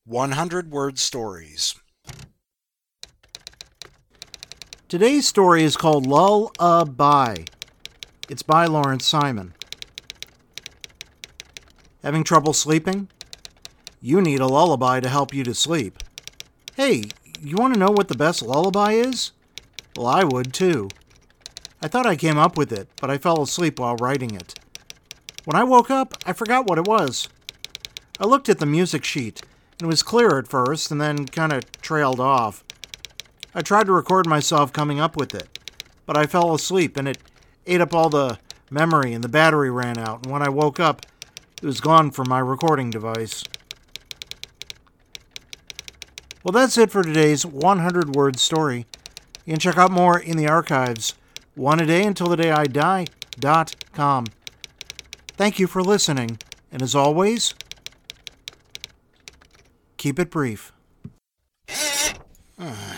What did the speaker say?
100-word stories. Today's story is called Lull-a-Bye. It's by Lawrence Simon. Having trouble sleeping? You need a lullaby to help you to sleep. Hey, you want to know what the best lullaby is? Well, I would too. I thought I came up with it, but I fell asleep while writing it. When I woke up, I forgot what it was. I looked at the music sheet, and it was clear at first, and then kind of trailed off. I tried to record myself coming up with it, but I fell asleep, and it ate up all the memory, and the battery ran out, and when I woke up, it was gone from my recording device. Well, that's it for today's 100-word story. You can check out more in the archives, oneadayuntilthedayidi.com. Thank you for listening, and as always, keep it brief.